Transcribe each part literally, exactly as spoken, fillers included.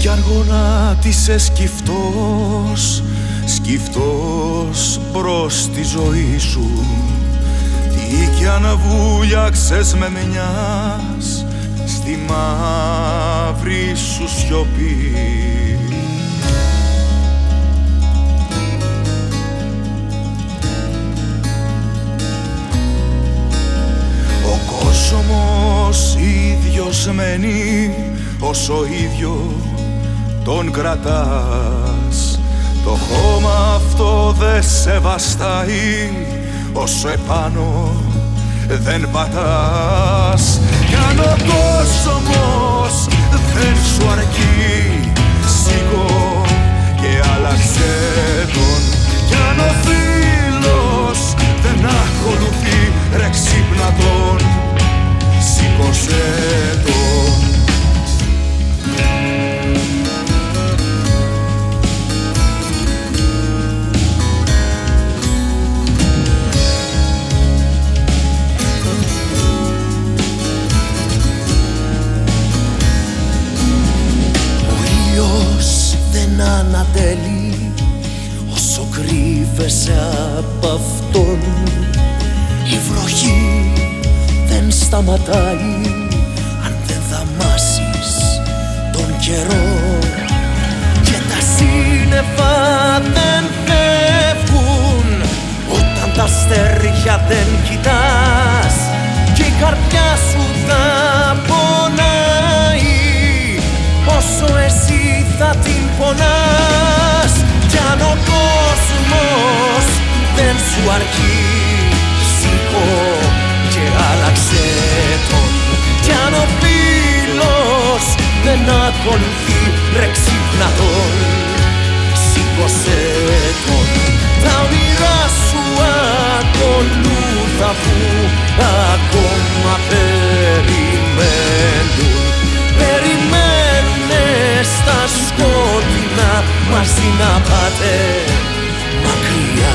κι αν γονάτισε σκυφτός, σκυφτός μπρος στη ζωή σου, τι κι αν βούλιαξες με μιας στη μαύρη σου σιωπή. Ο κόσμος ίδιος μένει όσο ίδιο τον κρατάς. Το χώμα αυτό δε σε βαστάει όσο επάνω δεν πατάς. Κι αν ο κόσμος δεν σου αρκεί, σήκω και άλλαξε τον. Κι αν ο φίλος δεν ακολουθεί, ρε ξύπνα τον, σήκωσέ τον. Ανατέλει όσο κρύβεσαι απ' αυτόν. Η βροχή δεν σταματάει αν δεν δαμάσεις τον καιρό. Και τα σύννεφα δεν φεύγουν όταν τα αστέρια δεν κοιτάς. Και η καρδιά σου θα πονάει όσο εσύ θα την πονάς. Κι αν ο κόσμος δεν σου αρκεί, σήκω και άλλαξε τον. Κι αν ο φίλος δεν ακολουθεί, ρε ξύπνα τον, σήκωσέ τον. Τα όνειρά σου ακολούθα που ακόμα περιμένουν. Περιμένουνε στα σκότεινα μαζί να πάτε μακριά.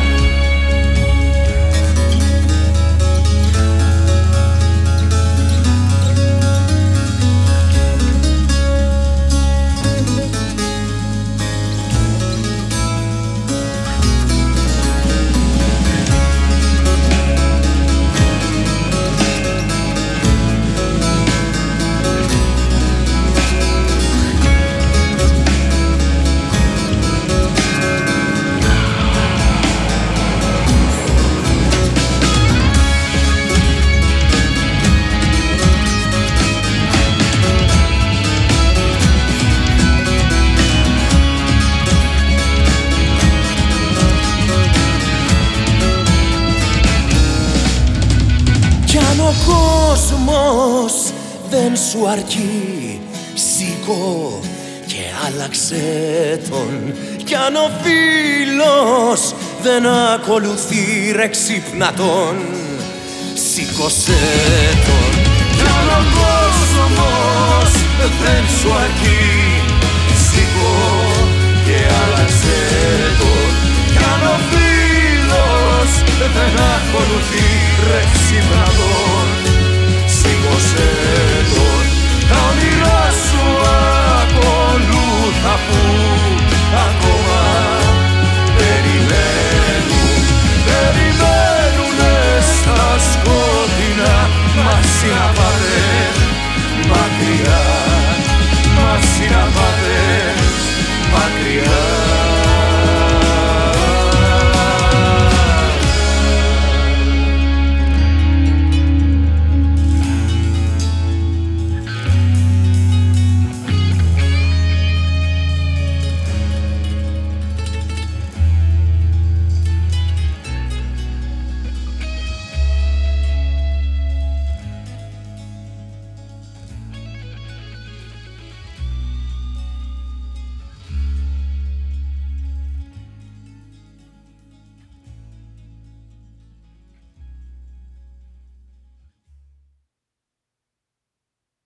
Ο κόσμος δεν σου αρκεί, σήκω και άλλαξε τον. Κι αν ο φίλος δεν ακολουθεί, ρε ξύπνα τον, σήκωσέ τον. Κι αν ο κόσμος